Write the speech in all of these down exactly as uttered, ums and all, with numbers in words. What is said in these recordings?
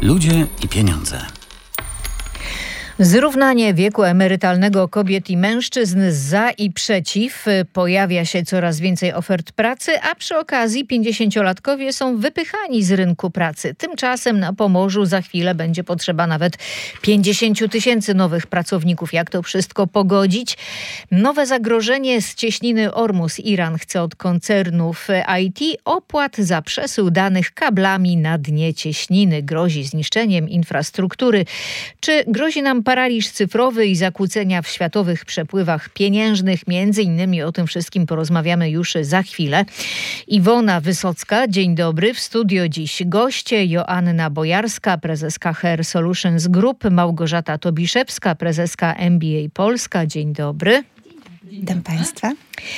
Ludzie i pieniądze. Zrównanie wieku emerytalnego kobiet i mężczyzn za i przeciw. Pojawia się coraz więcej ofert pracy, a przy okazji pięćdziesięciolatkowie są wypychani z rynku pracy. Tymczasem na Pomorzu za chwilę będzie potrzeba nawet pięćdziesiąt tysięcy nowych pracowników. Jak to wszystko pogodzić? Nowe zagrożenie z cieśniny Ormus. Iran chce od koncernów I T opłat za przesył danych kablami na dnie cieśniny. Grozi zniszczeniem infrastruktury. Czy grozi nam paraliż cyfrowy i zakłócenia w światowych przepływach pieniężnych? Między innymi o tym wszystkim porozmawiamy już za chwilę. Iwona Wysocka, dzień dobry. W studio dziś goście: Joanna Bojarska, prezeska Hair Solutions Group, Małgorzata Tobiszewska, prezeska M B A Polska. Dzień dobry. Witam Państwa.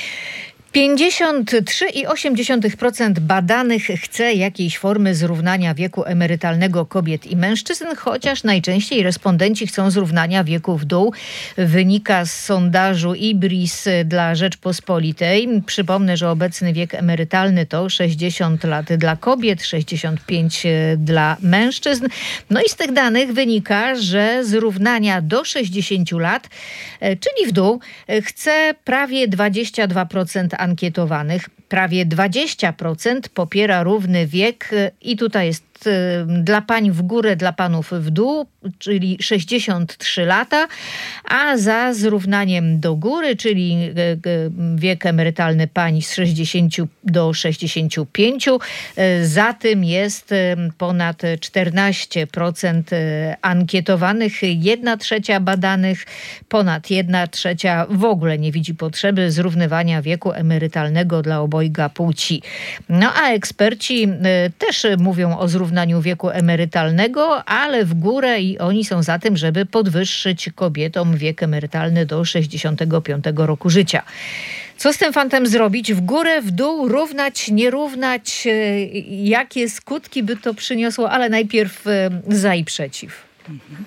pięćdziesiąt trzy przecinek osiem procent badanych chce jakiejś formy zrównania wieku emerytalnego kobiet i mężczyzn, chociaż najczęściej respondenci chcą zrównania wieku w dół. Wynika z sondażu I B R I S dla Rzeczpospolitej. Przypomnę, że obecny wiek emerytalny to sześćdziesiąt lat dla kobiet, sześćdziesiąt pięć dla mężczyzn. No i z tych danych wynika, że zrównania do sześćdziesięciu lat, czyli w dół, chce prawie dwadzieścia dwa procent ankietowanych. Prawie dwadzieścia procent popiera równy wiek i tutaj jest dla pań w górę, dla panów w dół, czyli sześćdziesiąt trzy lata, a za zrównaniem do góry, czyli wiek emerytalny pań z sześćdziesięciu do sześćdziesięciu pięciu, za tym jest ponad czternaście procent ankietowanych, jedna trzecia badanych, ponad jedna trzecia w ogóle nie widzi potrzeby zrównywania wieku emerytalnego dla obojga płci. No a eksperci też mówią o zrównaniu wieku emerytalnego, ale w górę i oni są za tym, żeby podwyższyć kobietom wiek emerytalny do sześćdziesiątego piątego roku życia. Co z tym fantem zrobić? W górę, w dół, równać, nie równać? Jakie skutki by to przyniosło? Ale najpierw za i przeciw. Mhm.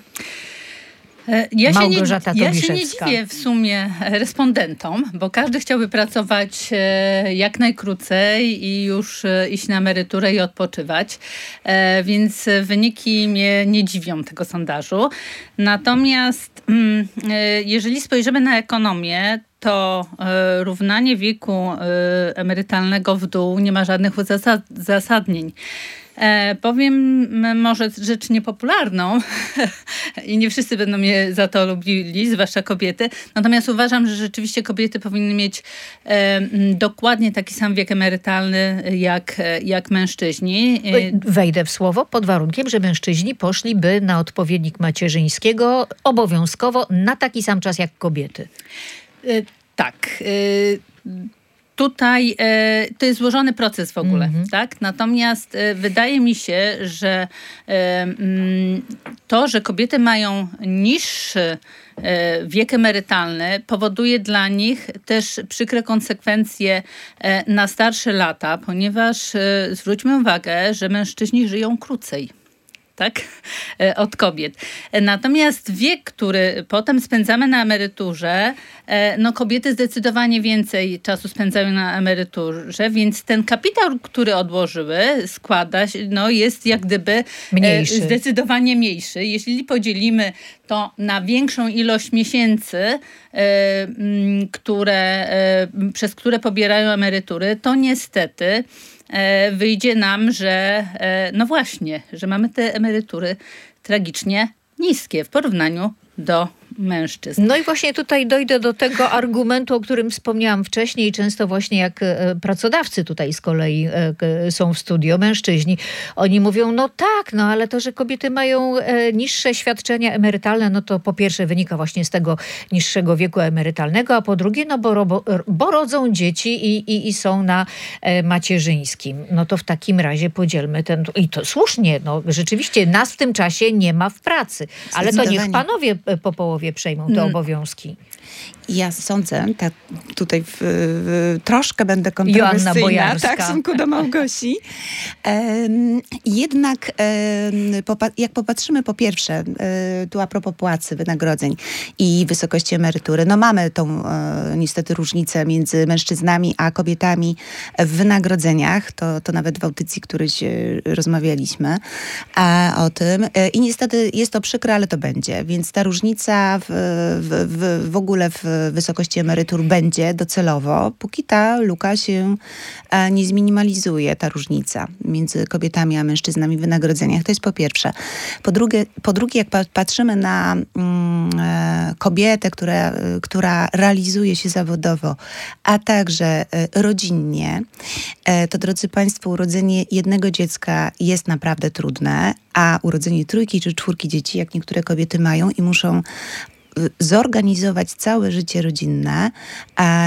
Ja się, nie, ja się nie Tobiszewska. dziwię w sumie respondentom, bo każdy chciałby pracować jak najkrócej i już iść na emeryturę i odpoczywać, więc wyniki mnie nie dziwią tego sondażu. Natomiast jeżeli spojrzymy na ekonomię, to równanie wieku emerytalnego w dół nie ma żadnych uzasadnień. E, powiem może rzecz niepopularną i nie wszyscy będą mnie za to lubili, zwłaszcza kobiety. Natomiast uważam, że rzeczywiście kobiety powinny mieć e, dokładnie taki sam wiek emerytalny jak, jak mężczyźni. Wejdę w słowo pod warunkiem, że mężczyźni poszliby na odpowiednik macierzyńskiego obowiązkowo na taki sam czas jak kobiety. E, tak. E, Tutaj e, to jest złożony proces w ogóle, mm-hmm. tak? Natomiast e, wydaje mi się, że e, m, to, że kobiety mają niższy e, wiek emerytalny, powoduje dla nich też przykre konsekwencje e, na starsze lata, ponieważ e, zwróćmy uwagę, że mężczyźni żyją krócej. Tak? Od kobiet. Natomiast wiek, który potem spędzamy na emeryturze, no kobiety zdecydowanie więcej czasu spędzają na emeryturze, więc ten kapitał, który odłożyły, składa się, no jest jak gdyby mniejszy. Zdecydowanie mniejszy. Jeśli podzielimy to na większą ilość miesięcy, które, przez które pobierają emerytury, to niestety wyjdzie nam, że no właśnie, że mamy te emerytury tragicznie niskie w porównaniu do mężczyzn. No i właśnie tutaj dojdę do tego argumentu, o którym wspomniałam wcześniej. Często właśnie jak pracodawcy tutaj z kolei są w studio, mężczyźni, oni mówią, no tak, no ale to, że kobiety mają niższe świadczenia emerytalne, no to po pierwsze wynika właśnie z tego niższego wieku emerytalnego, a po drugie, no bo, bo, bo rodzą dzieci i, i, i są na macierzyńskim. No to w takim razie podzielmy ten, i to słusznie, no rzeczywiście nas w tym czasie nie ma w pracy, ale to niech panowie po połowie panowie przejmą te hmm. obowiązki? Ja sądzę, tak tutaj w, w, troszkę będę kontrowersyjna, tak, w stosunku do Małgosi. Um, jednak um, popa- jak popatrzymy po pierwsze, um, tu a propos płacy, wynagrodzeń i wysokości emerytury, no mamy tą um, niestety różnicę między mężczyznami a kobietami w wynagrodzeniach. To, to nawet w audycji któryś rozmawialiśmy a, o tym. I niestety jest to przykre, ale to będzie. Więc ta różnica w, w, w, w ogóle w wysokości emerytur będzie docelowo, póki ta luka się nie zminimalizuje, ta różnica między kobietami a mężczyznami w wynagrodzeniach. To jest po pierwsze. Po drugie, po drugie jak patrzymy na mm, kobietę, która, która realizuje się zawodowo, a także rodzinnie, to drodzy Państwo, urodzenie jednego dziecka jest naprawdę trudne, a urodzenie trójki czy czwórki dzieci, jak niektóre kobiety mają i muszą zorganizować całe życie rodzinne, a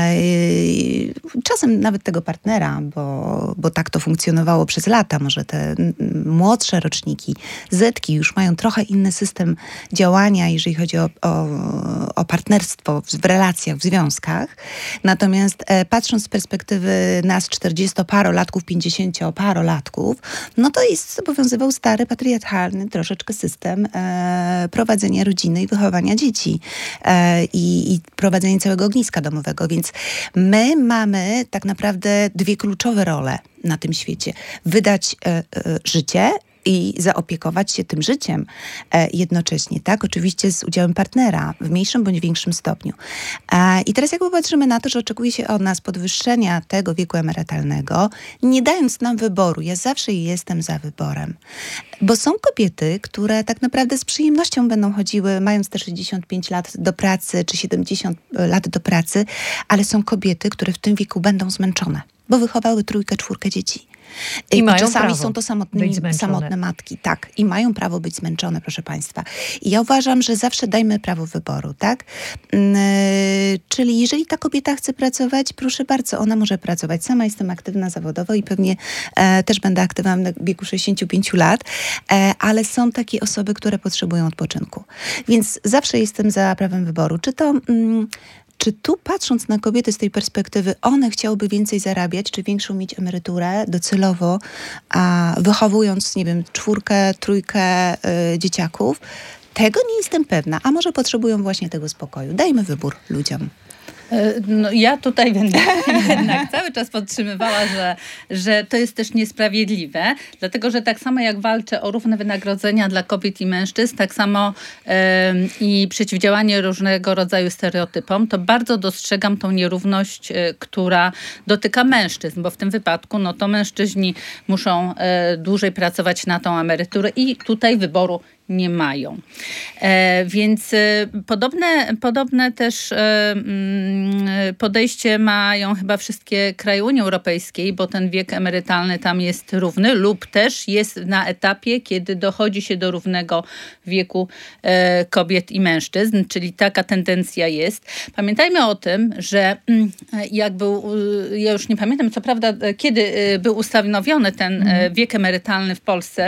czasem nawet tego partnera, bo, bo tak to funkcjonowało przez lata. Może te młodsze roczniki, zetki już mają trochę inny system działania, jeżeli chodzi o, o, o partnerstwo w relacjach, w związkach. Natomiast e, patrząc z perspektywy nas czterdziestoparolatków, pięćdziesięcioparolatków, no to jest obowiązywał stary, patriarchalny troszeczkę system e, prowadzenia rodziny i wychowania dzieci. I, i prowadzenie całego ogniska domowego. Więc my mamy tak naprawdę dwie kluczowe role na tym świecie. Wydać e, e, życie i zaopiekować się tym życiem e, jednocześnie, tak? Oczywiście z udziałem partnera w mniejszym bądź większym stopniu. E, I teraz jak popatrzymy na to, że oczekuje się od nas podwyższenia tego wieku emerytalnego, nie dając nam wyboru, ja zawsze jestem za wyborem, bo są kobiety, które tak naprawdę z przyjemnością będą chodziły, mając te sześćdziesiąt pięć lat do pracy, czy siedemdziesiąt lat do pracy, ale są kobiety, które w tym wieku będą zmęczone, bo wychowały trójkę, czwórkę dzieci. I, I mają czasami prawo są to samotne, samotne matki, tak. I mają prawo być zmęczone, proszę Państwa. I ja uważam, że zawsze dajmy prawo wyboru, tak? Yy, czyli jeżeli ta kobieta chce pracować, proszę bardzo, ona może pracować. Sama jestem aktywna zawodowo i pewnie e, też będę aktywna w wieku sześćdziesięciu pięciu lat, e, ale są takie osoby, które potrzebują odpoczynku. Więc zawsze jestem za prawem wyboru. Czy to... Mm, Czy tu, patrząc na kobiety z tej perspektywy, one chciałyby więcej zarabiać, czy większą mieć emeryturę docelowo, a wychowując, nie wiem, czwórkę, trójkę y, dzieciaków? Tego nie jestem pewna. A może potrzebują właśnie tego spokoju. Dajmy wybór ludziom. No, ja tutaj będę jednak cały czas podtrzymywała, że, że to jest też niesprawiedliwe, dlatego że tak samo jak walczę o równe wynagrodzenia dla kobiet i mężczyzn, tak samo yy, i przeciwdziałanie różnego rodzaju stereotypom, to bardzo dostrzegam tą nierówność, yy, która dotyka mężczyzn, bo w tym wypadku no to mężczyźni muszą yy, dłużej pracować na tą emeryturę i tutaj wyboru nie mają. E, więc e, podobne, podobne też e, m, podejście mają chyba wszystkie kraje Unii Europejskiej, bo ten wiek emerytalny tam jest równy lub też jest na etapie, kiedy dochodzi się do równego wieku e, kobiet i mężczyzn, czyli taka tendencja jest. Pamiętajmy o tym, że m, jak był, ja już nie pamiętam co prawda, kiedy był ustanowiony ten mhm. wiek emerytalny w Polsce,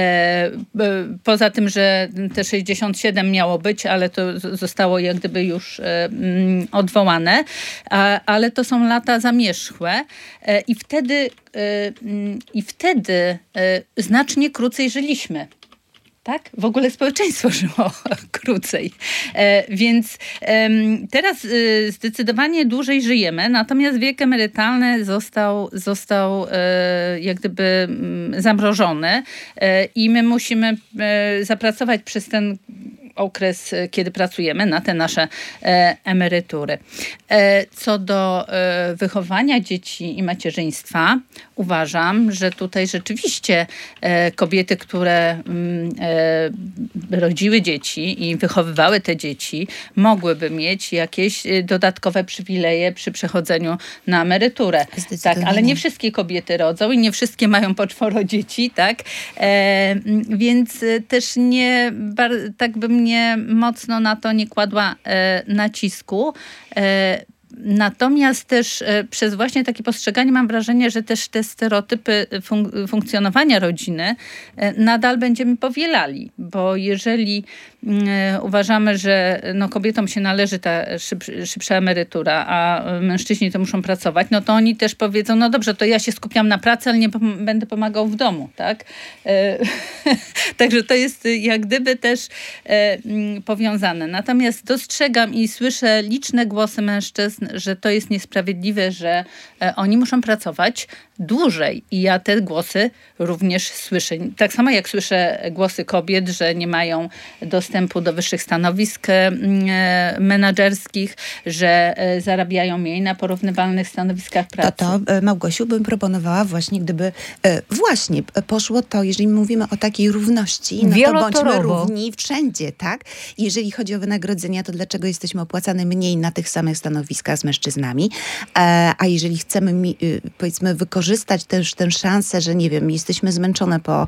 e, poza tym, że te sześćdziesiąt siedem miało być, ale to zostało jak gdyby już e, odwołane. A, ale to są lata zamierzchłe e, i wtedy, e, i wtedy e, znacznie krócej żyliśmy. Tak? W ogóle społeczeństwo żyło krócej. E, więc e, teraz e, zdecydowanie dłużej żyjemy, natomiast wiek emerytalny został, został e, jak gdyby m, zamrożony e, i my musimy e, zapracować przez ten okres, kiedy pracujemy na te nasze e, emerytury. E, co do e, wychowania dzieci i macierzyństwa, uważam, że tutaj rzeczywiście e, kobiety, które m, e, rodziły dzieci i wychowywały te dzieci, mogłyby mieć jakieś dodatkowe przywileje przy przechodzeniu na emeryturę. Tak, ale nie wszystkie kobiety rodzą i nie wszystkie mają po czworo dzieci, tak? E, więc też nie, bar, tak bym nie mocno na to nie kładła e, nacisku. E, Natomiast też przez właśnie takie postrzeganie mam wrażenie, że też te stereotypy fun- funkcjonowania rodziny nadal będziemy powielali, bo jeżeli uważamy, że no kobietom się należy ta szyb, szybsza emerytura, a mężczyźni to muszą pracować, no to oni też powiedzą, no dobrze, to ja się skupiam na pracy, ale nie pom- będę pomagał w domu, tak? Także to jest jak gdyby też powiązane. Natomiast dostrzegam i słyszę liczne głosy mężczyzn, że to jest niesprawiedliwe, że oni muszą pracować dłużej. I ja te głosy również słyszę. Tak samo jak słyszę głosy kobiet, że nie mają dostępu do wyższych stanowisk menadżerskich, że zarabiają mniej na porównywalnych stanowiskach pracy. To, to Małgosiu, bym proponowała właśnie, gdyby właśnie poszło to, jeżeli mówimy o takiej równości, no to bądźmy równi wszędzie, tak? Jeżeli chodzi o wynagrodzenia, to dlaczego jesteśmy opłacane mniej na tych samych stanowiskach z mężczyznami? A jeżeli chcemy, powiedzmy, wykorzystać też tę szansę, że nie wiem, jesteśmy zmęczone po,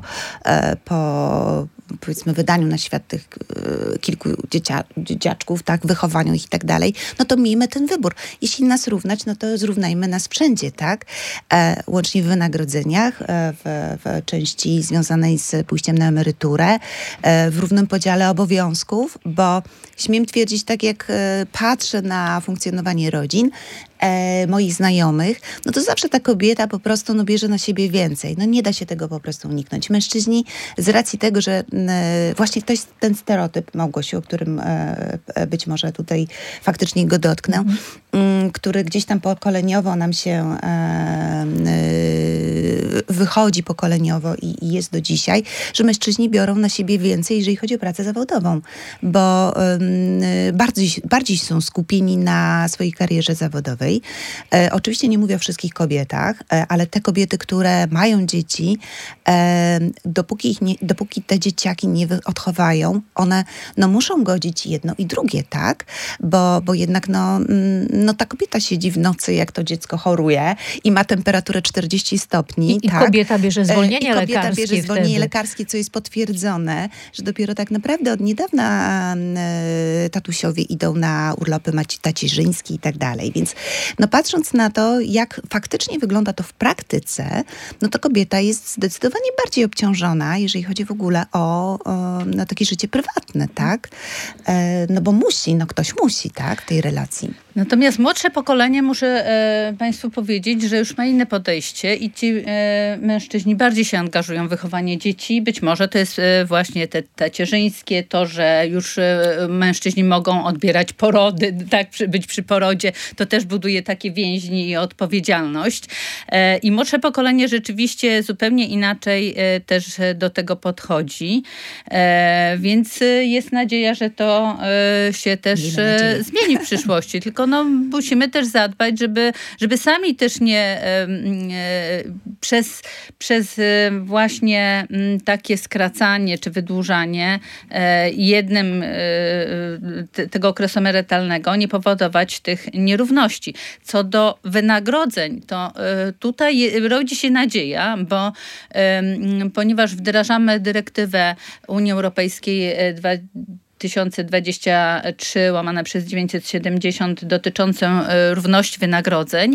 po powiedzmy wydaniu na świat tych kilku dziecia, dzieciaczków, tak, wychowaniu ich i tak dalej, no to miejmy ten wybór. Jeśli nas równać, no to zrównajmy nas wszędzie, tak? E, łącznie w wynagrodzeniach, e, w, w części związanej z pójściem na emeryturę, e, w równym podziale obowiązków, bo śmiem twierdzić, tak jak e, patrzę na funkcjonowanie rodzin, E, moich znajomych, no to zawsze ta kobieta po prostu no, bierze na siebie więcej. No nie da się tego po prostu uniknąć. Mężczyźni z racji tego, że e, właśnie to jest ten stereotyp, Małgosiu, o którym e, być może tutaj faktycznie go dotknę, mm. m, który gdzieś tam pokoleniowo nam się e, e, wychodzi pokoleniowo i, i jest do dzisiaj, że mężczyźni biorą na siebie więcej, jeżeli chodzi o pracę zawodową, bo e, bardziej, bardziej są skupieni na swojej karierze zawodowej. E, oczywiście nie mówię o wszystkich kobietach, e, ale te kobiety, które mają dzieci, e, dopóki, ich nie, dopóki te dzieciaki nie odchowają, one no, muszą godzić jedno i drugie, tak? Bo, bo jednak no, no, ta kobieta siedzi w nocy, jak to dziecko choruje i ma temperaturę czterdzieści stopni. I, tak? i kobieta bierze zwolnienie e, i kobieta lekarskie bierze zwolnienie wtedy. lekarskie, co jest potwierdzone, że dopiero tak naprawdę od niedawna e, tatusiowie idą na urlopy tacierzyńskie i tak dalej, więc no patrząc na to, jak faktycznie wygląda to w praktyce, no to kobieta jest zdecydowanie bardziej obciążona, jeżeli chodzi w ogóle o, o no, takie życie prywatne, tak? E, no bo musi, no ktoś musi, tak, w tej relacji. Natomiast młodsze pokolenie, muszę e, Państwu powiedzieć, że już ma inne podejście i ci e, mężczyźni bardziej się angażują w wychowanie dzieci. Być może to jest e, właśnie te tacierzyńskie, to, że już e, mężczyźni mogą odbierać porody, tak, przy, być przy porodzie, to też buduje takie więźni i odpowiedzialność. E, I młodsze pokolenie rzeczywiście zupełnie inaczej e, też do tego podchodzi. E, więc jest nadzieja, że to e, się też e, zmieni w przyszłości. Tylko no, musimy też zadbać, żeby, żeby sami też nie e, e, przez, przez e, właśnie m, takie skracanie czy wydłużanie e, jednym e, te, tego okresu emerytalnego nie powodować tych nierówności. Co do wynagrodzeń, to e, tutaj rodzi się nadzieja, bo e, ponieważ wdrażamy dyrektywę Unii Europejskiej e, dwa tysiące dwadzieścia trzy łamane przez dziewięćset siedemdziesiąt dotyczącą równości wynagrodzeń,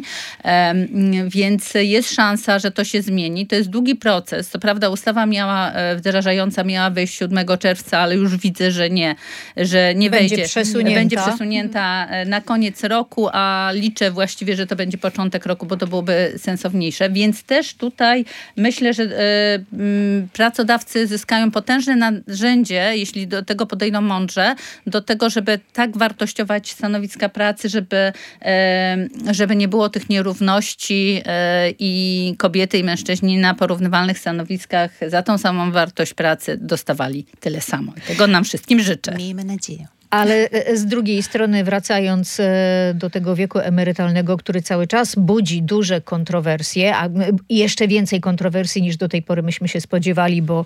więc jest szansa, że to się zmieni. To jest długi proces. Co prawda ustawa miała, wdrażająca miała wejść siódmego czerwca, ale już widzę, że nie, że nie będzie wejdzie. Przesunięta. Będzie przesunięta na koniec roku, a liczę właściwie, że to będzie początek roku, bo to byłoby sensowniejsze. Więc też tutaj myślę, że pracodawcy zyskają potężne narzędzie, jeśli do tego podejdą mądrze, do tego, żeby tak wartościować stanowiska pracy, żeby, żeby nie było tych nierówności i kobiety i mężczyźni na porównywalnych stanowiskach za tą samą wartość pracy dostawali tyle samo. Tego nam wszystkim życzę. Miejmy nadzieję. Ale z drugiej strony, wracając do tego wieku emerytalnego, który cały czas budzi duże kontrowersje, a jeszcze więcej kontrowersji niż do tej pory myśmy się spodziewali, bo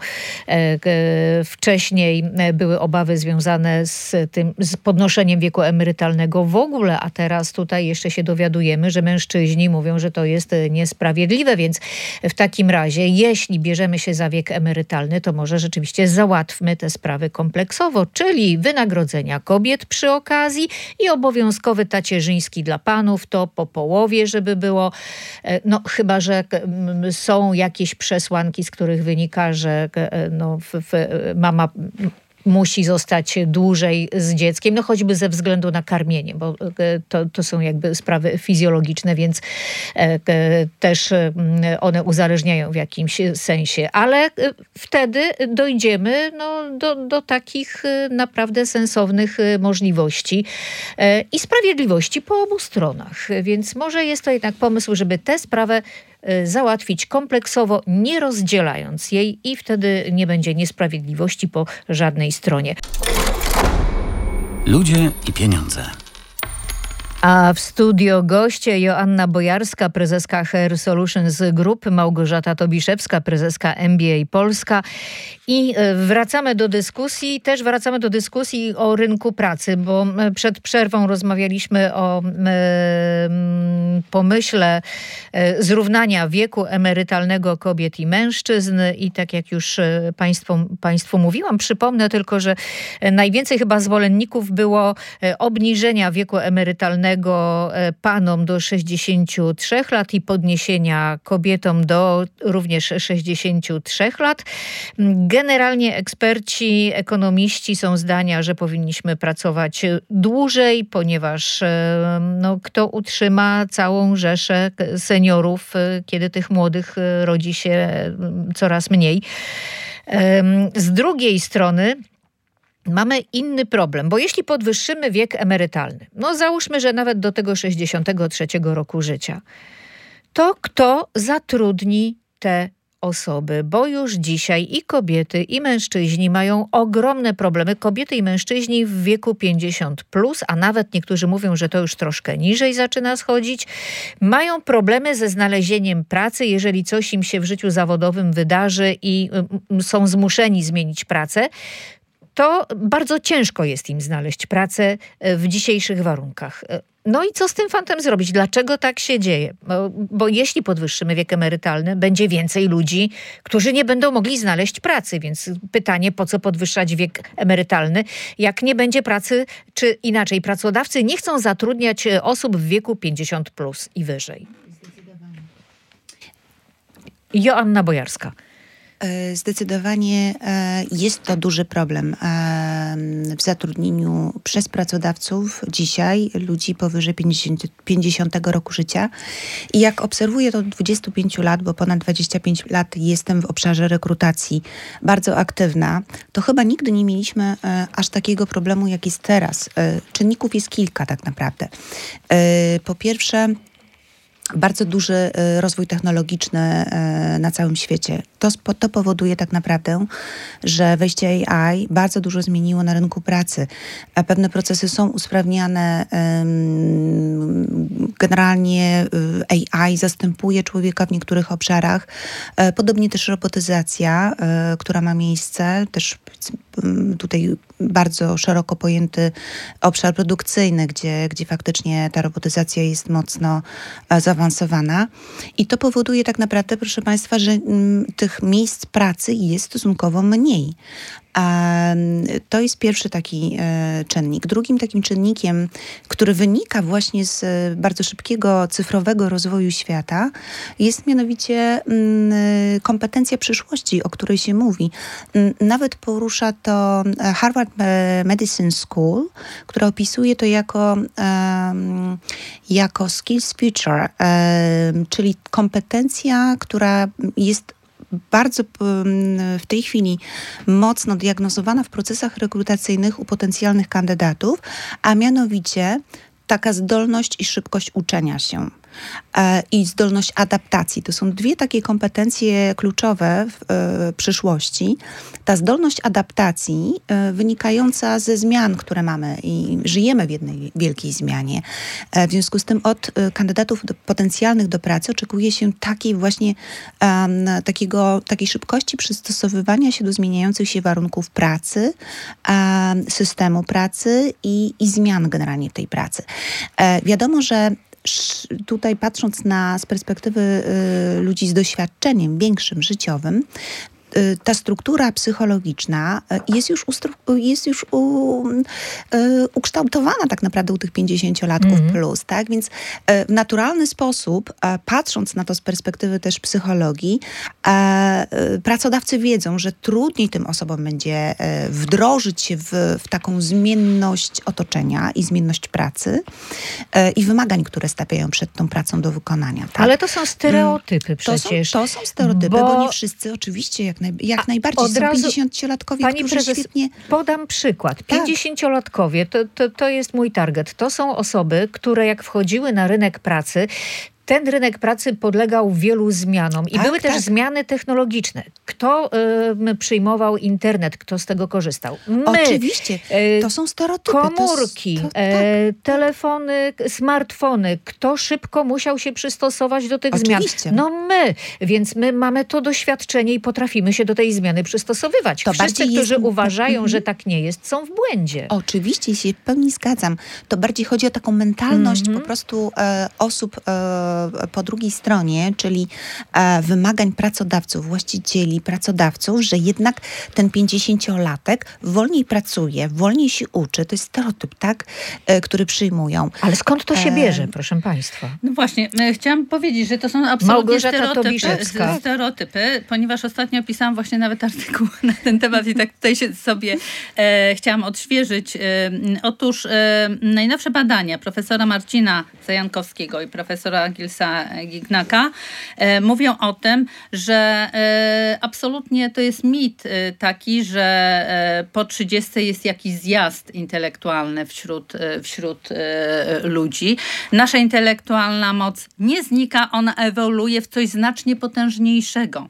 wcześniej były obawy związane z tym, z podnoszeniem wieku emerytalnego w ogóle, a teraz tutaj jeszcze się dowiadujemy, że mężczyźni mówią, że to jest niesprawiedliwe, więc w takim razie, jeśli bierzemy się za wiek emerytalny, to może rzeczywiście załatwmy te sprawy kompleksowo, czyli wynagrodzenia zrównywania kobiet przy okazji i obowiązkowy tacierzyński dla panów, to po połowie, żeby było, no chyba, że są jakieś przesłanki, z których wynika, że no, w, w, mama musi zostać dłużej z dzieckiem, no choćby ze względu na karmienie, bo to, to są jakby sprawy fizjologiczne, więc też one uzależniają w jakimś sensie. Ale wtedy dojdziemy no, do, do takich naprawdę sensownych możliwości i sprawiedliwości po obu stronach. Więc może jest to jednak pomysł, żeby tę sprawę załatwić kompleksowo, nie rozdzielając jej i wtedy nie będzie niesprawiedliwości po żadnej stronie. Ludzie i pieniądze. A w studio goście Joanna Bojarska, prezeska Hair Solutions Group, Małgorzata Tobiszewska, prezeska M B A Polska. I wracamy do dyskusji, też wracamy do dyskusji o rynku pracy, bo przed przerwą rozmawialiśmy o e, pomyśle e, zrównania wieku emerytalnego kobiet i mężczyzn i tak jak już państwu, państwu mówiłam, przypomnę tylko, że najwięcej chyba zwolenników było obniżenia wieku emerytalnego panom do sześćdziesięciu trzech lat i podniesienia kobietom do również sześćdziesięciu trzech lat. Generalnie eksperci, ekonomiści są zdania, że powinniśmy pracować dłużej, ponieważ no, kto utrzyma całą rzeszę seniorów, kiedy tych młodych rodzi się coraz mniej. Z drugiej strony mamy inny problem, bo jeśli podwyższymy wiek emerytalny, no załóżmy, że nawet do tego sześćdziesiątego trzeciego roku życia, to kto zatrudni te osoby? Bo już dzisiaj i kobiety, i mężczyźni mają ogromne problemy. Kobiety i mężczyźni w wieku pięćdziesiąt plus, a nawet niektórzy mówią, że to już troszkę niżej zaczyna schodzić, mają problemy ze znalezieniem pracy, jeżeli coś im się w życiu zawodowym wydarzy i są zmuszeni zmienić pracę. To bardzo ciężko jest im znaleźć pracę w dzisiejszych warunkach. No i co z tym fantem zrobić? Dlaczego tak się dzieje? Bo, bo jeśli podwyższymy wiek emerytalny, będzie więcej ludzi, którzy nie będą mogli znaleźć pracy. Więc pytanie, po co podwyższać wiek emerytalny, jak nie będzie pracy, czy inaczej, pracodawcy nie chcą zatrudniać osób w wieku pięćdziesiąt plus i wyżej. Joanna Bojarska. Zdecydowanie jest to duży problem w zatrudnieniu przez pracodawców dzisiaj ludzi powyżej pięćdziesiątego roku życia. I jak obserwuję to od dwudziestu pięciu lat, bo ponad dwadzieścia pięć lat jestem w obszarze rekrutacji bardzo aktywna, to chyba nigdy nie mieliśmy aż takiego problemu, jak jest teraz. Czynników jest kilka tak naprawdę. Po pierwsze, bardzo duży rozwój technologiczny na całym świecie. To, to powoduje tak naprawdę, że wejście A I bardzo dużo zmieniło na rynku pracy. Pewne procesy są usprawniane. Generalnie A I zastępuje człowieka w niektórych obszarach. Podobnie też robotyzacja, która ma miejsce, też tutaj bardzo szeroko pojęty obszar produkcyjny, gdzie, gdzie faktycznie ta robotyzacja jest mocno zaawansowana. I to powoduje tak naprawdę, proszę Państwa, że m, tych miejsc pracy jest stosunkowo mniej. A to jest pierwszy taki e, czynnik. Drugim takim czynnikiem, który wynika właśnie z e, bardzo szybkiego cyfrowego rozwoju świata, jest mianowicie m, kompetencja przyszłości, o której się mówi. M, nawet porusza to Harvard Medicine School, która opisuje to jako, e, jako skills future, e, czyli kompetencja, która jest bardzo w tej chwili mocno diagnozowana w procesach rekrutacyjnych u potencjalnych kandydatów, a mianowicie taka zdolność i szybkość uczenia się e, i zdolność adaptacji. To są dwie takie kompetencje kluczowe w e, przyszłości. Ta zdolność adaptacji e, wynikająca ze zmian, które mamy i żyjemy w jednej wielkiej zmianie. E, w związku z tym od e, kandydatów do, potencjalnych do pracy oczekuje się takiej właśnie um, takiego, takiej szybkości przystosowywania się do zmieniających się warunków pracy, um, systemu pracy i, i zmian generalnie w tej pracy. E, wiadomo, że tutaj patrząc na z perspektywy y, ludzi z doświadczeniem większym, życiowym, ta struktura psychologiczna jest już, ustru- jest już u, ukształtowana tak naprawdę u tych pięćdziesięciolatków mm. plus, tak? Więc w naturalny sposób, patrząc na to z perspektywy też psychologii, pracodawcy wiedzą, że trudniej tym osobom będzie wdrożyć się w, w taką zmienność otoczenia i zmienność pracy i wymagań, które stawiają przed tą pracą do wykonania. Tak? Ale to są stereotypy przecież. To są, to są stereotypy, bo, bo nie wszyscy oczywiście jak, naj, jak najbardziej od są razu, pięćdziesięciolatkowie, pani którzy prezes, świetnie... podam przykład. pięćdziesięciolatkowie, to, to, to jest mój target. To są osoby, które jak wchodziły na rynek pracy, ten rynek pracy podlegał wielu zmianom i tak, były tak. też zmiany technologiczne. Kto y, przyjmował internet, kto z tego korzystał? My. Oczywiście, to są stereotypy. Komórki, to, to, tak. e, telefony, smartfony. Kto szybko musiał się przystosować do tych Oczywiście. zmian? No my. Więc my mamy to doświadczenie i potrafimy się do tej zmiany przystosowywać. To Wszyscy, którzy jest... uważają, że tak nie jest, są w błędzie. Oczywiście, się w pełni zgadzam. To bardziej chodzi o taką mentalność mm-hmm. po prostu e, osób e, po drugiej stronie, czyli e, wymagań pracodawców, właścicieli, pracodawców, że jednak ten pięćdziesięciolatek wolniej pracuje, wolniej się uczy. To jest stereotyp, tak? E, który przyjmują. Ale skąd to się e... bierze, proszę państwa? No właśnie, e, chciałam powiedzieć, że to są absolutnie stereotypy, stereotypy, ponieważ ostatnio pisałam właśnie nawet artykuł na ten temat i tak tutaj się sobie e, chciałam odświeżyć. E, otóż e, najnowsze badania profesora Marcina Zajankowskiego i profesora Gilsa Gignaka e, mówią o tym, że e, absolutnie to jest mit e, taki, że e, po trzydziestce jest jakiś zjazd intelektualny wśród, e, wśród e, ludzi. Nasza intelektualna moc nie znika, ona ewoluuje w coś znacznie potężniejszego.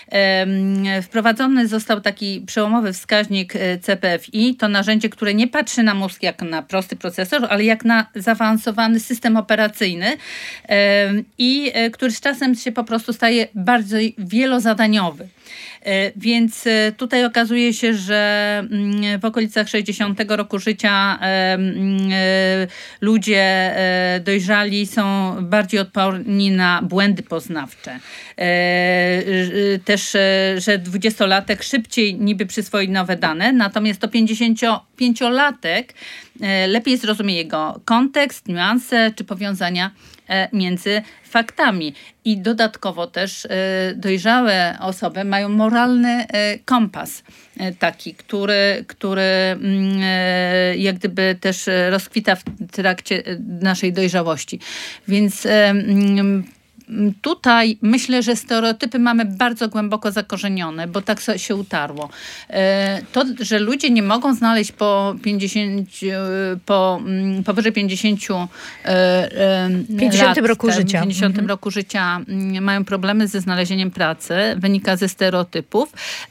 E, wprowadzony został taki przełomowy wskaźnik C P F I. To narzędzie, które nie patrzy na mózg jak na prosty procesor, ale jak na zaawansowany system operacyjny e, i który z czasem się po prostu staje bardziej wielozadaniowy. Więc tutaj okazuje się, że w okolicach sześćdziesiątego roku życia ludzie dojrzali są bardziej odporni na błędy poznawcze. Też, że dwudziestolatek szybciej niby przyswoi nowe dane, natomiast to pięćdziesięciopięciolatek lepiej zrozumie jego kontekst, niuanse czy powiązania między faktami. I dodatkowo też e, dojrzałe osoby mają moralny e, kompas e, taki, który, który mm, e, jak gdyby też rozkwita w trakcie naszej dojrzałości. Więc e, mm, tutaj myślę, że stereotypy mamy bardzo głęboko zakorzenione, bo tak się utarło. To, że ludzie nie mogą znaleźć po pięćdziesięciu, po powyżej pięćdziesięciu pięćdziesiątym lat, roku życia. W pięćdziesiątym mhm. roku życia mają problemy ze znalezieniem pracy, wynika ze stereotypów.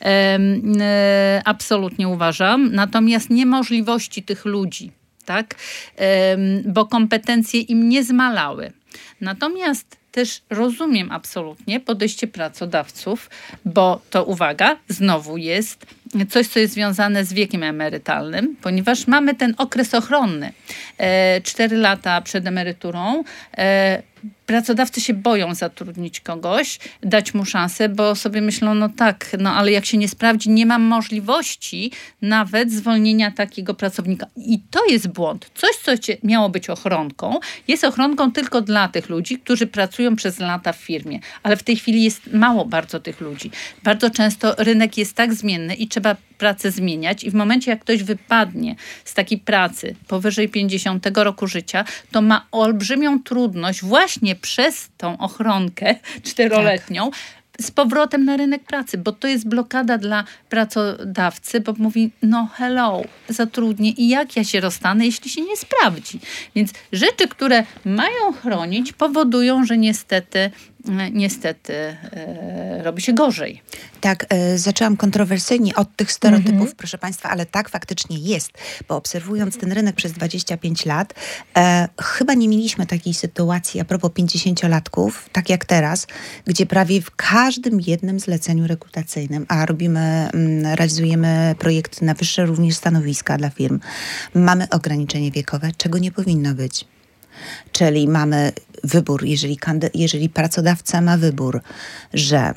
Absolutnie uważam. Natomiast niemożliwości tych ludzi, tak? Bo kompetencje im nie zmalały. Natomiast też rozumiem absolutnie podejście pracodawców, bo to, uwaga, znowu jest coś, co jest związane z wiekiem emerytalnym, ponieważ mamy ten okres ochronny. Cztery lata przed emeryturą pracodawcy się boją zatrudnić kogoś, dać mu szansę, bo sobie myślą, no tak, no ale jak się nie sprawdzi, nie mam możliwości nawet zwolnienia takiego pracownika. I to jest błąd. Coś, co miało być ochronką, jest ochronką tylko dla tych ludzi, którzy pracują przez lata w firmie. Ale w tej chwili jest mało bardzo tych ludzi. Bardzo często rynek jest tak zmienny i trzeba pracę zmieniać i w momencie, jak ktoś wypadnie z takiej pracy powyżej pięćdziesiątego roku życia, to ma olbrzymią trudność właśnie przez tą ochronkę czteroletnią tak. z powrotem na rynek pracy, bo to jest blokada dla pracodawcy, bo mówi, no hello, zatrudnię i jak ja się rozstanę, jeśli się nie sprawdzi. Więc rzeczy, które mają chronić, powodują, że niestety niestety e, robi się gorzej. Tak, e, zaczęłam kontrowersyjnie od tych stereotypów, mm-hmm. proszę Państwa, ale tak faktycznie jest, bo obserwując ten rynek przez dwadzieścia pięć lat, e, chyba nie mieliśmy takiej sytuacji a propos pięćdziesięciolatków, tak jak teraz, gdzie prawie w każdym jednym zleceniu rekrutacyjnym, a robimy, m, realizujemy projekty na wyższe również stanowiska dla firm, mamy ograniczenie wiekowe, czego nie powinno być. Czyli mamy wybór, jeżeli, kandy, jeżeli pracodawca ma wybór, że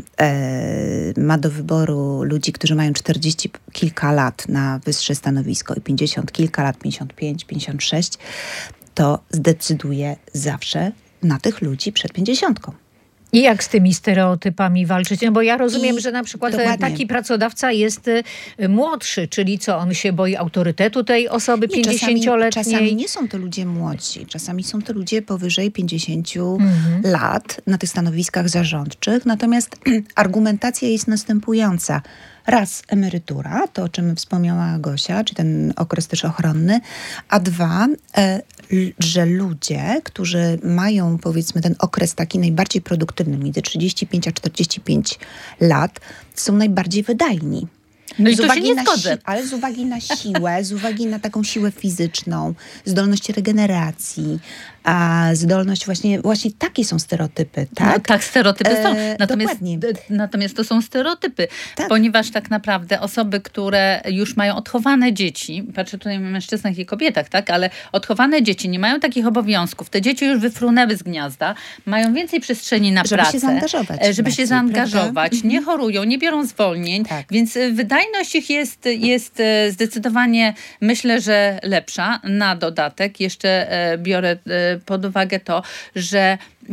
e, ma do wyboru ludzi, którzy mają czterdzieści kilka lat na wyższe stanowisko i pięćdziesiąt kilka lat, pięćdziesiąt pięć, pięćdziesiąt sześć, to zdecyduje zawsze na tych ludzi przed pięćdziesiątką. I jak z tymi stereotypami walczyć? No bo ja rozumiem, I że na przykład dokładnie. taki pracodawca jest y, młodszy, czyli co, on się boi autorytetu tej osoby pięćdziesięcioletniej? Czasami, czasami nie są to ludzie młodsi, czasami są to ludzie powyżej pięćdziesięciu mhm. lat na tych stanowiskach zarządczych, natomiast argumentacja jest następująca. Raz, emerytura, to o czym wspomniała Gosia, czy ten okres też ochronny, a dwa, e, że ludzie, którzy mają powiedzmy ten okres taki najbardziej produktywny, między trzydzieści pięć a czterdzieści pięć lat, są najbardziej wydajni. No i tu się nie zgodzę. Si- ale z uwagi na siłę, z uwagi na taką siłę fizyczną, zdolność regeneracji, a zdolność właśnie, właśnie takie są stereotypy, tak? No, tak, stereotypy są. Natomiast, Dokładnie. natomiast to są stereotypy, tak. Ponieważ tak naprawdę osoby, które już mają odchowane dzieci, patrzę tutaj o mężczyznach i kobietach, tak? Ale odchowane dzieci nie mają takich obowiązków. Te dzieci już wyfrunęły z gniazda, mają więcej przestrzeni na żeby pracę. Się zaangażować żeby bardziej, się zaangażować. Prawda? Nie chorują, nie biorą zwolnień, tak. Więc wydajność ich jest, jest zdecydowanie, myślę, że lepsza. Na dodatek jeszcze biorę pod uwagę to, że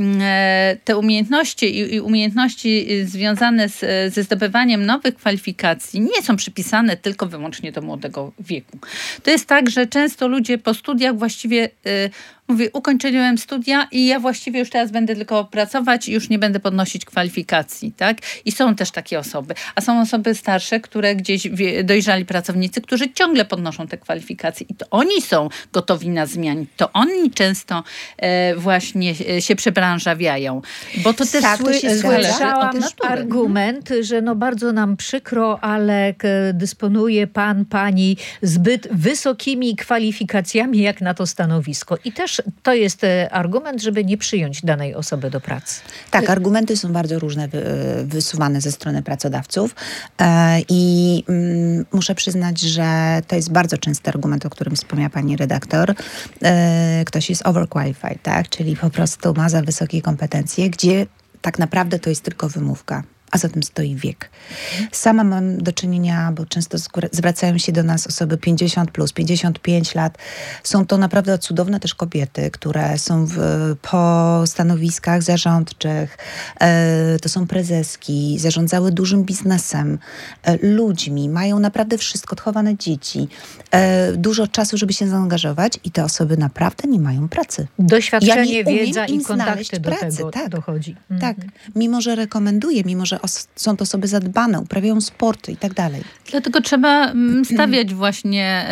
te umiejętności i umiejętności związane z, ze zdobywaniem nowych kwalifikacji nie są przypisane tylko wyłącznie do młodego wieku. To jest tak, że często ludzie po studiach właściwie mówię, ukończyłem studia i ja właściwie już teraz będę tylko pracować i już nie będę podnosić kwalifikacji, tak? I są też takie osoby. A są osoby starsze, które gdzieś dojrzali pracownicy, którzy ciągle podnoszą te kwalifikacje i to oni są gotowi na zmiany. To oni często e, właśnie się przebranżawiają. Bo to też tak, sły- to słyszałam argument, że no bardzo nam przykro, ale dysponuje pan, pani zbyt wysokimi kwalifikacjami jak na to stanowisko. I też to jest argument, żeby nie przyjąć danej osoby do pracy. Tak, argumenty są bardzo różne wysuwane ze strony pracodawców e, i mm, muszę przyznać, że to jest bardzo częsty argument, o którym wspomniała pani redaktor. E, ktoś jest overqualified, tak? Czyli po prostu ma za wysokie kompetencje, gdzie tak naprawdę to jest tylko wymówka. A za tym stoi wiek. Sama mam do czynienia, bo często zwracają się do nas osoby pięćdziesiąt plus, pięćdziesiąt pięć lat. Są to naprawdę cudowne też kobiety, które są w, po stanowiskach zarządczych. E, to są prezeski, zarządzały dużym biznesem, e, ludźmi, mają naprawdę wszystko, odchowane dzieci, e, dużo czasu, żeby się zaangażować i te osoby naprawdę nie mają pracy. Doświadczenie, ja wiedza i kontakty do pracy, tego tak, dochodzi. Tak, mhm. Mimo że rekomenduję, mimo że os- są to osoby zadbane, uprawiają sporty i tak dalej. Dlatego trzeba stawiać właśnie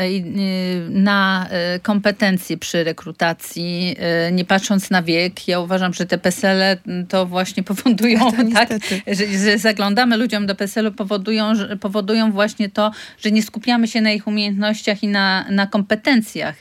na kompetencje przy rekrutacji, nie patrząc na wiek. Ja uważam, że te pesele to właśnie powodują, to tak, że, że zaglądamy ludziom do peselu, powodują, że, powodują właśnie to, że nie skupiamy się na ich umiejętnościach i na, na kompetencjach,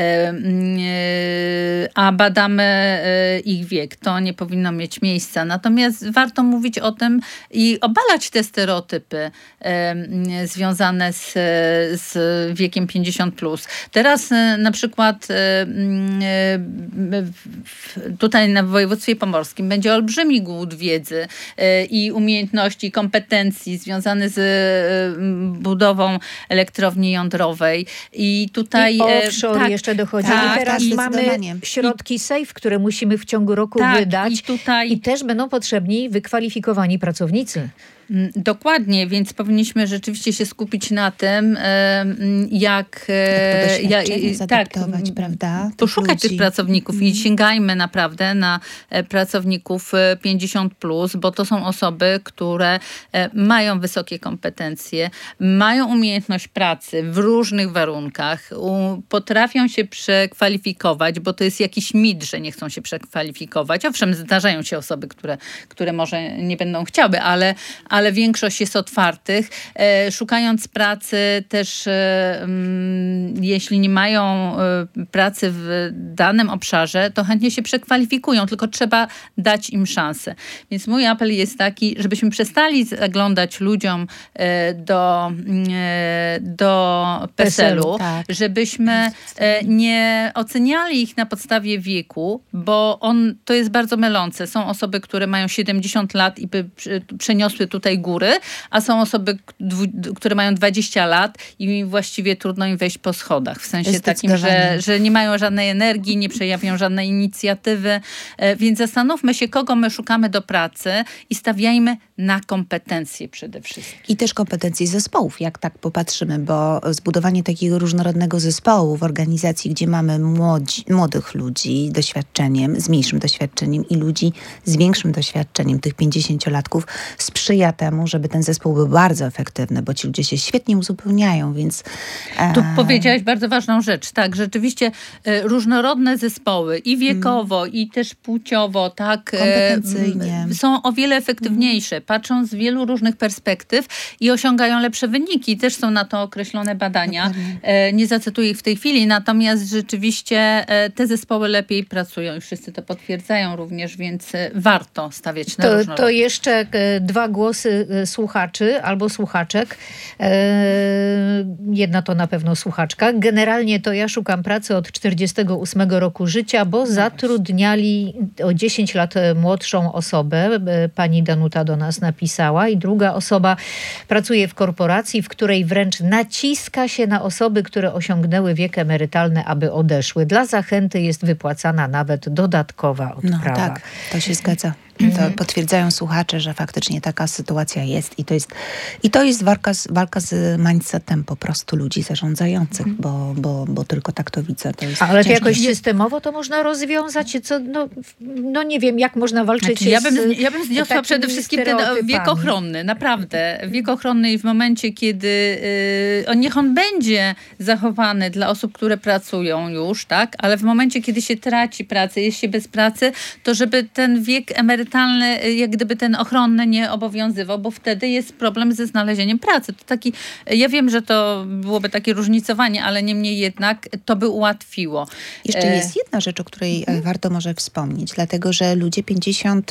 a badamy ich wiek. To nie powinno mieć miejsca. Natomiast warto mówić o tym i obalać te stereotypy e, związane z, z wiekiem pięćdziesiąt plus. Teraz e, na przykład e, e, tutaj na województwie pomorskim będzie olbrzymi głód wiedzy e, i umiejętności, i kompetencji związane z e, budową elektrowni jądrowej. I tutaj... I offshore tak, jeszcze dochodzi. Tak, I teraz i mamy środki SAFE, które musimy w ciągu roku tak, wydać. I, tutaj... I też będą potrzebni wykwalifikowani pracownicy. Dokładnie, więc powinniśmy rzeczywiście się skupić na tym, jak, jak to jak, zaadaptować, tak, prawda? Poszukać tych, tych pracowników mm. i sięgajmy naprawdę na pracowników pięćdziesiąt plus, bo to są osoby, które mają wysokie kompetencje, mają umiejętność pracy w różnych warunkach, potrafią się przekwalifikować, bo to jest jakiś mit, że nie chcą się przekwalifikować. Owszem, zdarzają się osoby, które, które może nie będą chciały, ale ale większość jest otwartych. E, szukając pracy też, e, m, jeśli nie mają e, pracy w danym obszarze, to chętnie się przekwalifikują, tylko trzeba dać im szansę. Więc mój apel jest taki, żebyśmy przestali zaglądać ludziom e, do, e, do PESEL-u, tak. żebyśmy e, nie oceniali ich na podstawie wieku, bo on, to jest bardzo mylące. Są osoby, które mają siedemdziesiąt lat i by przeniosły tutaj góry, a są osoby, które mają dwadzieścia lat i właściwie trudno im wejść po schodach. W sensie takim, że, że nie mają żadnej energii, nie przejawią żadnej inicjatywy. Więc zastanówmy się, kogo my szukamy do pracy i stawiajmy na kompetencje przede wszystkim. I też kompetencje zespołów, jak tak popatrzymy, bo zbudowanie takiego różnorodnego zespołu w organizacji, gdzie mamy młodzi, młodych ludzi doświadczeniem, z mniejszym doświadczeniem i ludzi z większym doświadczeniem, tych pięćdziesięciolatków, sprzyja temu, żeby ten zespół był bardzo efektywny, bo ci ludzie się świetnie uzupełniają, więc... E... Tu powiedziałaś bardzo ważną rzecz. Tak, rzeczywiście e, różnorodne zespoły i wiekowo, mm. i też płciowo, tak, kompetencyjnie. E, są o wiele efektywniejsze. Mm. Patrzą z wielu różnych perspektyw i osiągają lepsze wyniki. Też są na to określone badania. E, nie zacytuję ich w tej chwili, natomiast rzeczywiście e, te zespoły lepiej pracują i wszyscy to potwierdzają również, więc warto stawiać na to, różnorodność. To jeszcze dwa głosy słuchaczy albo słuchaczek. Jedna to na pewno słuchaczka. Generalnie to ja szukam pracy od czterdziestego ósmego roku życia, bo zatrudniali o dziesięć lat młodszą osobę. Pani Danuta do nas napisała. I druga osoba pracuje w korporacji, w której wręcz naciska się na osoby, które osiągnęły wiek emerytalny, aby odeszły. Dla zachęty jest wypłacana nawet dodatkowa odprawa. No tak, to się zgadza. To potwierdzają słuchacze, że faktycznie taka sytuacja jest i to jest, i to jest walka z, walka z mindsetem po prostu ludzi zarządzających, mm. bo, bo, bo tylko tak to widzę. To jest ale to jakoś systemowo to można rozwiązać? Co, no, no nie wiem, jak można walczyć znaczy, ja bym, z Ja bym zniosła przede wszystkim ten wiek ochronny, naprawdę. Wiek ochronny i w momencie, kiedy yy, niech on będzie zachowany dla osób, które pracują już, tak, ale w momencie, kiedy się traci pracę, jest się bez pracy, to żeby ten wiek emerytalny jak gdyby ten ochronny nie obowiązywał, bo wtedy jest problem ze znalezieniem pracy. To taki, ja wiem, że to byłoby takie różnicowanie, ale niemniej jednak to by ułatwiło. Jeszcze jest jedna rzecz, o której hmm. warto może wspomnieć, dlatego, że ludzie pięćdziesiąt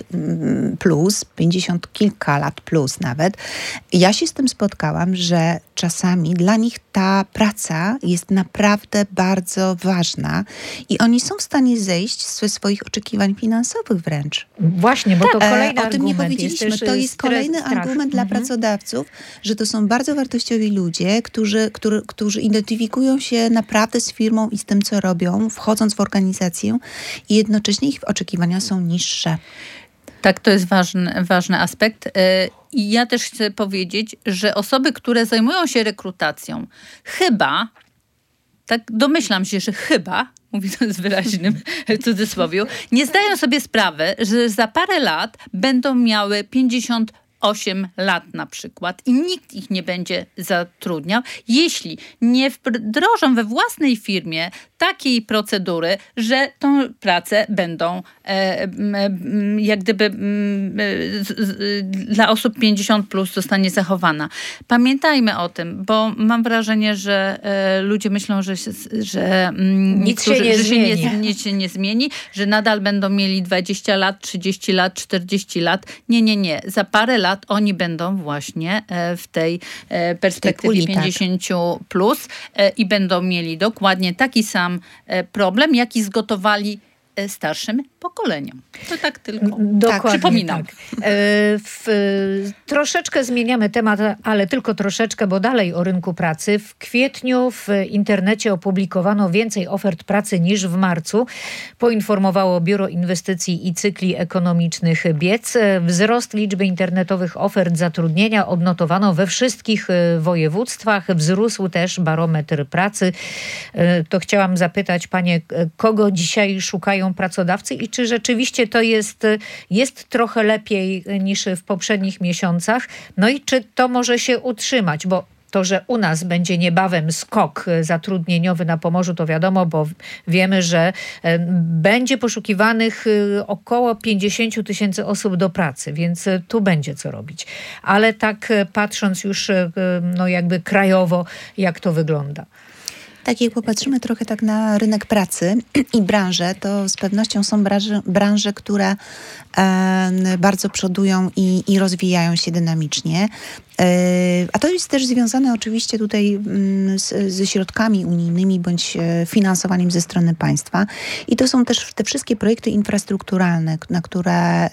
plus, pięćdziesiąt kilka lat plus nawet, ja się z tym spotkałam, że czasami dla nich ta praca jest naprawdę bardzo ważna i oni są w stanie zejść ze swoich oczekiwań finansowych wręcz. Właśnie, bo to kolejny e, o tym nie powiedzieliśmy. Jest to jest kolejny strach. argument dla mhm. pracodawców, że to są bardzo wartościowi ludzie, którzy, którzy, którzy identyfikują się naprawdę z firmą i z tym, co robią, wchodząc w organizację i jednocześnie ich oczekiwania są niższe. Tak, to jest ważny, ważny aspekt. I ja też chcę powiedzieć, że osoby, które zajmują się rekrutacją, chyba, tak domyślam się, że chyba, mówię to z wyraźnym cudzysłowiu, nie zdają sobie sprawy, że za parę lat będą miały pięćdziesiąt osiem lat na przykład i nikt ich nie będzie zatrudniał, jeśli nie wdrożą we własnej firmie takiej procedury, że tą pracę będą e, e, jak gdyby e, z, z, dla osób pięćdziesiąt plus zostanie zachowana. Pamiętajmy o tym, bo mam wrażenie, że e, ludzie myślą, że, że nic się nie że zmieni. Się nie, nic się nie zmieni, że nadal będą mieli dwadzieścia lat, trzydzieści lat, czterdzieści lat. Nie, nie, nie. Za parę lat oni będą właśnie w tej perspektywie tej pięćdziesiąt plus i będą mieli dokładnie taki sam problem, jaki zgotowali starszym pokoleniom. To tak tylko Dokładnie, tak, przypominam. Tak. E, w, troszeczkę zmieniamy temat, ale tylko troszeczkę, bo dalej o rynku pracy. W kwietniu w internecie opublikowano więcej ofert pracy niż w marcu. Poinformowało Biuro Inwestycji i Cykli Ekonomicznych B I E C. Wzrost liczby internetowych ofert zatrudnienia odnotowano we wszystkich województwach. Wzrósł też barometr pracy. E, to chciałam zapytać panie, kogo dzisiaj szukają pracodawcy i czy rzeczywiście to jest, jest trochę lepiej niż w poprzednich miesiącach? No i czy to może się utrzymać? Bo To, że u nas będzie niebawem skok zatrudnieniowy na Pomorzu, to wiadomo, bo wiemy, że będzie poszukiwanych około pięćdziesiąt tysięcy osób do pracy, więc tu będzie co robić. Ale tak patrząc już no jakby krajowo, jak to wygląda. Tak, jak popatrzymy trochę tak na rynek pracy i branże, to z pewnością są branże, branże które e, bardzo przodują i, i rozwijają się dynamicznie. A to jest też związane oczywiście tutaj z, ze środkami unijnymi bądź finansowaniem ze strony państwa. I to są też te wszystkie projekty infrastrukturalne, na które,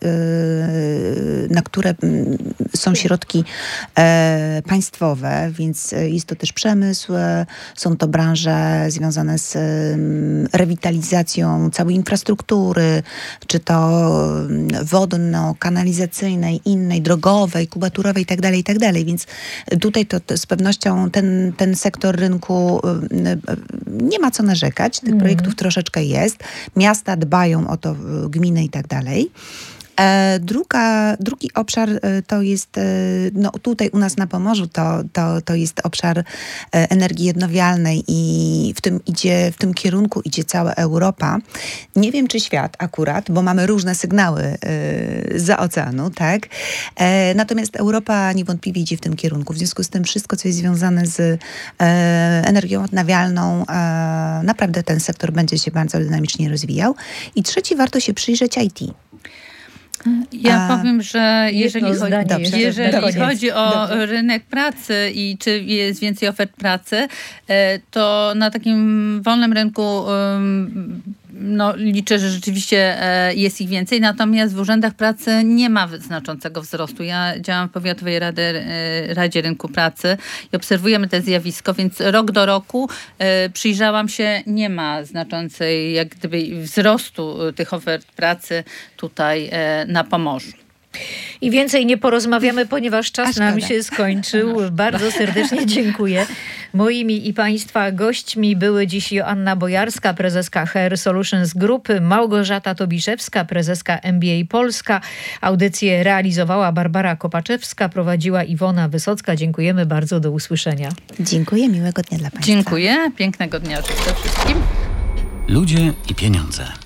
na które są środki państwowe, więc jest to też przemysł, są to branże związane z rewitalizacją całej infrastruktury, czy to wodno-kanalizacyjnej, innej, drogowej, kubaturowej itd. i tak dalej, więc tutaj to, to z pewnością ten, ten sektor rynku nie ma co narzekać. Tych mm. projektów troszeczkę jest. Miasta dbają o to, gminy i tak dalej. Druga, drugi obszar to jest, no tutaj u nas na Pomorzu to, to, to jest obszar energii odnawialnej i w tym idzie, w tym kierunku idzie cała Europa. Nie wiem, czy świat akurat, bo mamy różne sygnały zza oceanu, tak? Natomiast Europa niewątpliwie idzie w tym kierunku. W związku z tym wszystko, co jest związane z energią odnawialną, naprawdę ten sektor będzie się bardzo dynamicznie rozwijał. I trzeci, warto się przyjrzeć I T. Ja A, powiem, że jeżeli, chodzi, dobrze, jeżeli chodzi o dobrze. rynek pracy i czy jest więcej ofert pracy, to na takim wolnym rynku no, liczę, że rzeczywiście jest ich więcej, natomiast w urzędach pracy nie ma znaczącego wzrostu. Ja działam w Powiatowej Radzie, Radzie Rynku Pracy i obserwujemy to zjawisko, więc rok do roku przyjrzałam się, nie ma znaczącej jak gdyby wzrostu tych ofert pracy tutaj na Pomorzu. I więcej nie porozmawiamy, ponieważ czas nam się skończył. Bardzo serdecznie dziękuję. Moimi i Państwa gośćmi były dziś Joanna Bojarska, prezeska H R Solutions Group, Małgorzata Tobiszewska, prezeska M B A Polska. Audycję realizowała Barbara Kopaczewska, prowadziła Iwona Wysocka. Dziękujemy bardzo, do usłyszenia. Dziękuję, miłego dnia dla Państwa. Dziękuję, pięknego dnia życzę wszystkim. Ludzie i pieniądze.